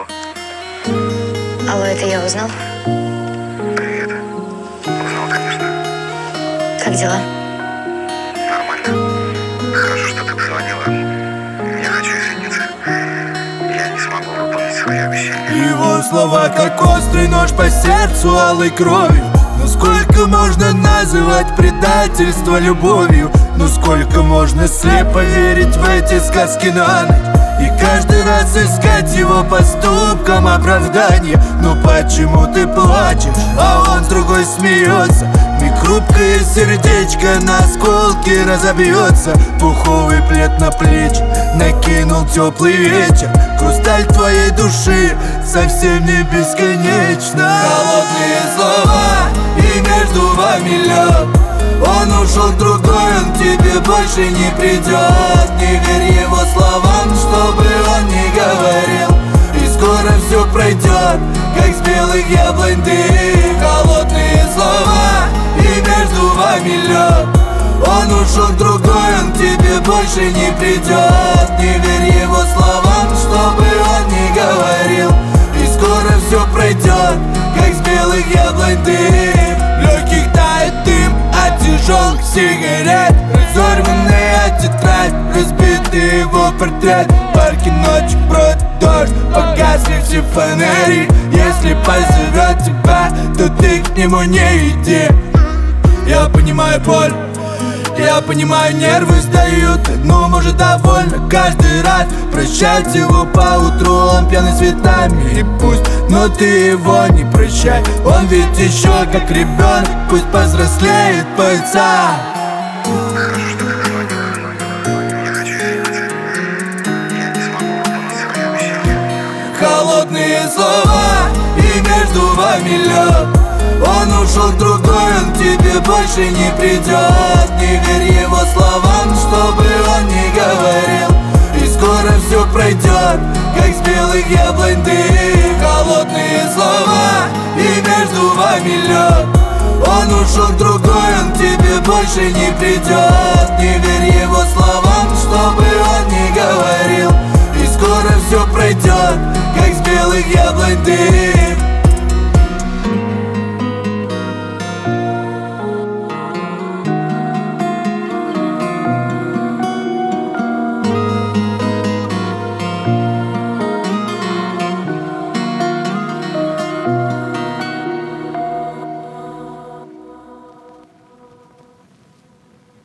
Алло, это я узнал? Привет. Узнал, конечно. Как дела? Нормально. Хорошо, что ты позвонила. Я хочу извиниться. Я не смогу выполнить свое обещание. Его слова, как острый нож по сердцу алой кровью. Но сколько можно называть предательство любовью? Но сколько можно слепо верить в эти сказки на ночь? И каждый раз искать его поступкам оправдание. Но почему ты плачешь, а он с другой смеется? И хрупкое сердечко на осколки разобьется. Пуховый плед на плечи накинул теплый вечер. Хрусталь твоей души совсем не бесконечно. Холодные слова, и между вами лед. Он ушел к другой, он к тебе больше не придет. Не верь его словам, что бы он ни говорил. И скоро все пройдет, как с белых яблонь дым. Холодные слова, и между вами лед. Он ушел к другой, он к тебе больше не придет. Не верь его словам, что бы он ни говорил. И скоро все пройдет, как с белых яблонь дым. В легких тает дым от тяжелых сигарет. Разорванная тетрадь, разбитый его портрет. В парке ночью бродит дождь, погасли все фонари. Если позовет тебя, то ты к нему не иди. Я понимаю боль, я понимаю, нервы сдают. Ну, может, довольно каждый раз прощать его по утру. Он пьяный цветами, и пусть, но ты его не прощай. Он ведь еще как ребенок, пусть повзрослеет пыльца. Хорошо, что ты позвонила. Я хочу извиниться. Я не смогу выполнить свое обещание. Холодные слова, и между вами лед. Он ушел к другой, он к тебе больше не придет. Не верь его словам, что бы он ни говорил. И скоро все пройдет, как с белых яблонь дым. Холодные слова, и между вами лед. Он ушел к другой, он к тебе больше не придет. Не верь его словам, что